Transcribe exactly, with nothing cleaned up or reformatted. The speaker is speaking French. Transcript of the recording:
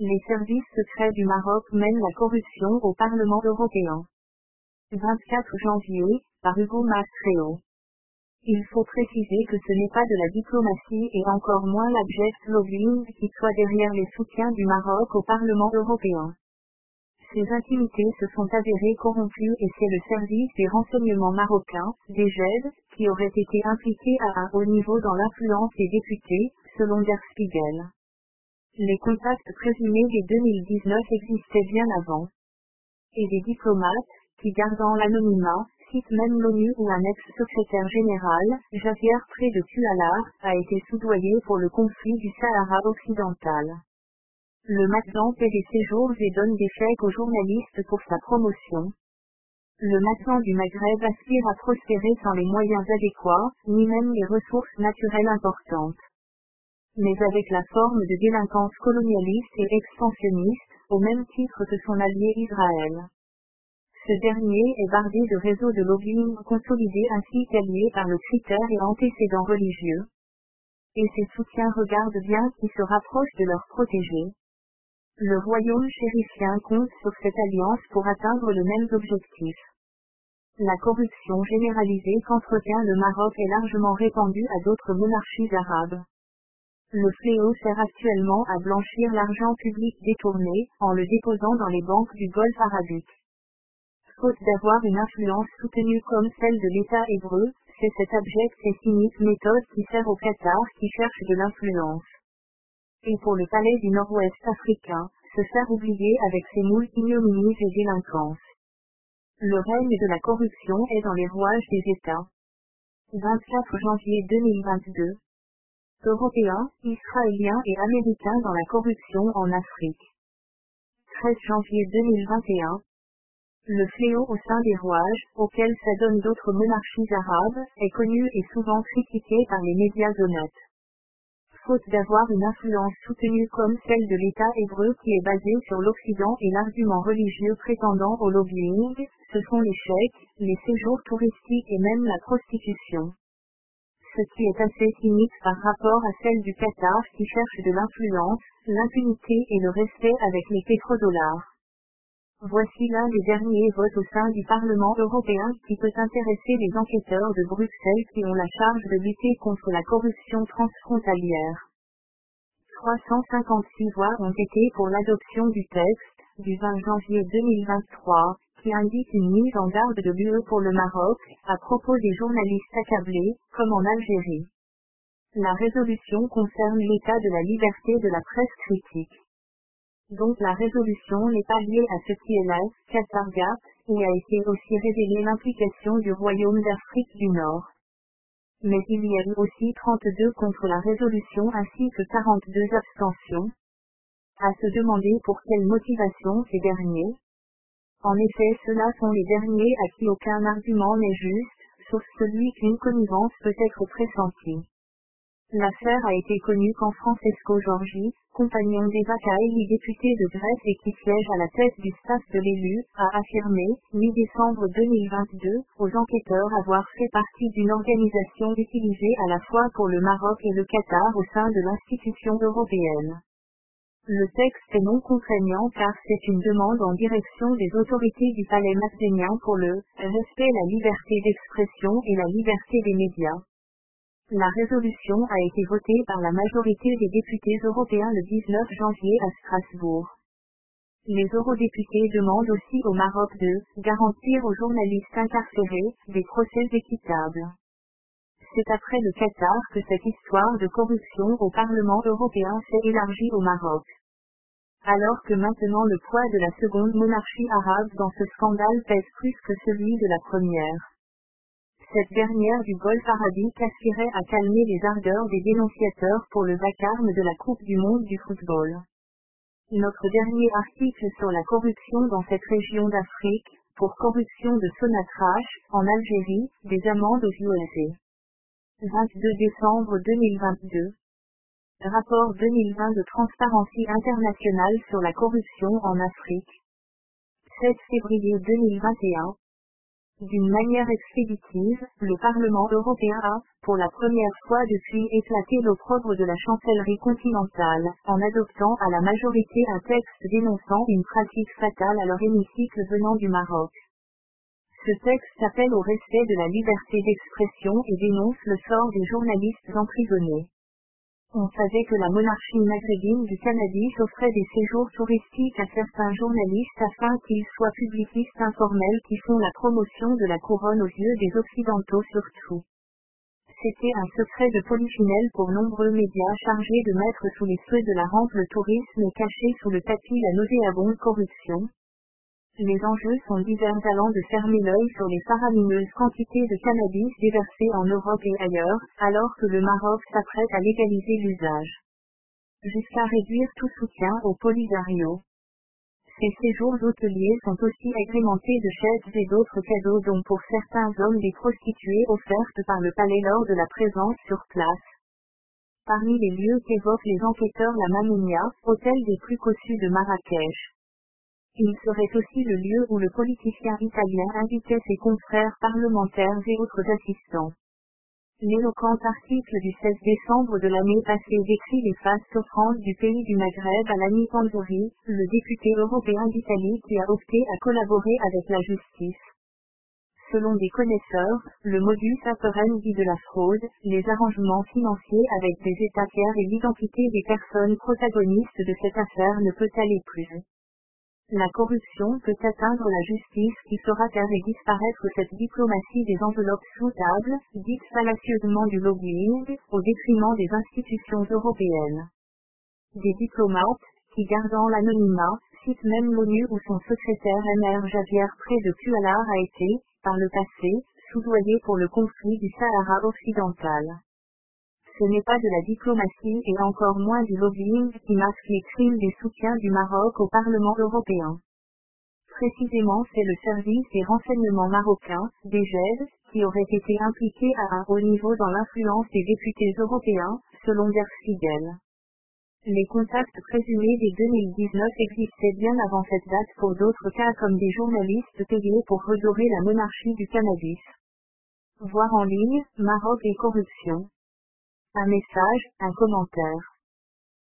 Les services secrets du Maroc mènent la corruption au Parlement européen. vingt-quatre janvier, par Hugo Mastreo. Il faut préciser que ce n'est pas de la diplomatie et encore moins l'abject lobbying qui soit derrière les soutiens du Maroc au Parlement européen. Ces intimités se sont avérées corrompues et c'est le service des renseignements marocains, D G E D, qui aurait été impliqué à un haut niveau dans l'influence des députés, selon Der Spiegel. Les contacts présumés dès deux mille dix-neuf existaient bien avant. Et des diplomates, qui gardant l'anonymat, citent même l'ONU où un ex-secrétaire général, Javier Pré de Cuellar, a été soudoyé pour le conflit du Sahara occidental. Le Mazan paie des séjours et donne des chèques aux journalistes pour sa promotion. Le Mazan du Maghreb aspire à prospérer sans les moyens adéquats, ni même les ressources naturelles importantes. Mais avec la forme de délinquance colonialiste et expansionniste, au même titre que son allié Israël. Ce dernier est bardé de réseaux de lobbying consolidés ainsi qu'alliés par le critère et antécédent religieux. Et ses soutiens regardent bien qui se rapprochent de leurs protégés. Le royaume chérifien compte sur cette alliance pour atteindre le même objectif. La corruption généralisée qu'entretient le Maroc est largement répandue à d'autres monarchies arabes. Le fléau sert actuellement à blanchir l'argent public détourné, en le déposant dans les banques du Golfe arabique. Faute d'avoir une influence soutenue comme celle de l'État hébreu, c'est cette abjecte et cynique méthode qui sert au Qatar qui cherche de l'influence. Et pour le palais du Nord-Ouest africain, se faire oublier avec ses moult ignominies et délinquances. Le règne de la corruption est dans les rouages des États. vingt-quatre janvier deux mille vingt-deux. Européens, Israéliens et Américains dans la corruption en Afrique. treize janvier deux mille vingt et un. Le fléau au sein des rouages, auquel s'adonnent d'autres monarchies arabes, est connu et souvent critiqué par les médias honnêtes. Faute d'avoir une influence soutenue comme celle de l'État hébreu qui est basé sur l'Occident et l'argument religieux prétendant au lobbying, ce sont les chèques, les séjours touristiques et même la prostitution. Ce qui est assez cynique par rapport à celle du Qatar qui cherche de l'influence, l'impunité et le respect avec les pétrodollars. Voici l'un des derniers votes au sein du Parlement européen qui peut intéresser les enquêteurs de Bruxelles qui ont la charge de lutter contre la corruption transfrontalière. trois cent cinquante-six voix ont été pour l'adoption du texte, du vingt janvier deux mille vingt-trois, qui indique une mise en garde de l'U E pour le Maroc, à propos des journalistes accablés, comme en Algérie. La résolution concerne l'état de la liberté de la presse critique. Donc la résolution n'est pas liée à ce qui est là, Qatargate, où a été aussi révélée l'implication du Royaume d'Afrique du Nord. Mais il y a eu aussi trente-deux contre la résolution ainsi que quarante-deux abstentions. À se demander pour quelle motivation ces derniers. En effet, ceux-là sont les derniers à qui aucun argument n'est juste, sauf celui qu'une connivence peut être pressentie. L'affaire a été connue quand Francesco Giorgi, compagnon d'Eva Kaili député de Grèce et qui siège à la tête du staff de l'élu, a affirmé, mi-décembre deux mille vingt-deux, aux enquêteurs avoir fait partie d'une organisation utilisée à la fois pour le Maroc et le Qatar au sein de l'institution européenne. Le texte est non contraignant car c'est une demande en direction des autorités du palais macédonien pour le respect de la liberté d'expression et la liberté des médias. La résolution a été votée par la majorité des députés européens le dix-neuf janvier à Strasbourg. Les eurodéputés demandent aussi au Maroc de garantir aux journalistes incarcérés des procès équitables. C'est après le Qatar que cette histoire de corruption au Parlement européen s'est élargie au Maroc. Alors que maintenant le poids de la seconde monarchie arabe dans ce scandale pèse plus que celui de la première. Cette dernière du Golfe arabique aspirait à calmer les ardeurs des dénonciateurs pour le vacarme de la Coupe du monde du football. Notre dernier article sur la corruption dans cette région d'Afrique, pour corruption de Sonatrach, en Algérie, des amendes aux U S A. vingt-deux décembre deux mille vingt-deux. Rapport deux mille vingt de Transparency International sur la corruption en Afrique. sept février deux mille vingt et un. D'une manière expéditive, le Parlement européen a, pour la première fois depuis, éclaté l'opprobre de la chancellerie continentale, en adoptant à la majorité un texte dénonçant une pratique fatale à leur hémicycle venant du Maroc. Ce texte appelle au respect de la liberté d'expression et dénonce le sort des journalistes emprisonnés. On savait que la monarchie maghrébine du cannabis offrait des séjours touristiques à certains journalistes afin qu'ils soient publicistes informels qui font la promotion de la couronne aux yeux des Occidentaux surtout. C'était un secret de polichinelle pour nombreux médias chargés de mettre sous les feux de la rampe le tourisme et cacher sous le tapis la nauséabonde corruption. Les enjeux sont divers, allant de fermer l'œil sur les faramineuses quantités de cannabis déversées en Europe et ailleurs, alors que le Maroc s'apprête à légaliser l'usage, jusqu'à réduire tout soutien au Polisario. Ces séjours hôteliers sont aussi agrémentés de chèques et d'autres cadeaux, dont pour certains hommes des prostituées offertes par le palais lors de la présence sur place. Parmi les lieux qu'évoquent les enquêteurs, la Mamounia, hôtel des plus cossus de Marrakech. Il serait aussi le lieu où le politicien italien invitait ses confrères parlementaires et autres assistants. L'éloquent article du seize décembre de l'année passée décrit les fastes offrandes du pays du Maghreb à l'ami Panzori, le député européen d'Italie qui a opté à collaborer avec la justice. Selon des connaisseurs, le modus operandi de la fraude, les arrangements financiers avec des États tiers et l'identité des personnes protagonistes de cette affaire ne peut aller plus. La corruption peut atteindre la justice qui saura faire et disparaître cette diplomatie des enveloppes sous-table, dite fallacieusement du lobbying, au détriment des institutions européennes. Des diplomates, qui gardant l'anonymat, citent même l'ONU où son secrétaire M R Javier Pré de Cuellar a été, par le passé, soudoyé pour le conflit du Sahara occidental. Ce n'est pas de la diplomatie et encore moins du lobbying qui masque les crimes des soutiens du Maroc au Parlement européen. Précisément, c'est le service des renseignements marocains, D G E D, qui aurait été impliqué à un haut niveau dans l'influence des députés européens, selon Der Spiegel. Les contacts présumés dès deux mille dix-neuf existaient bien avant cette date pour d'autres cas comme des journalistes payés pour redorer la monarchie du cannabis. Voir en ligne, Maroc et corruption. Un message, un commentaire.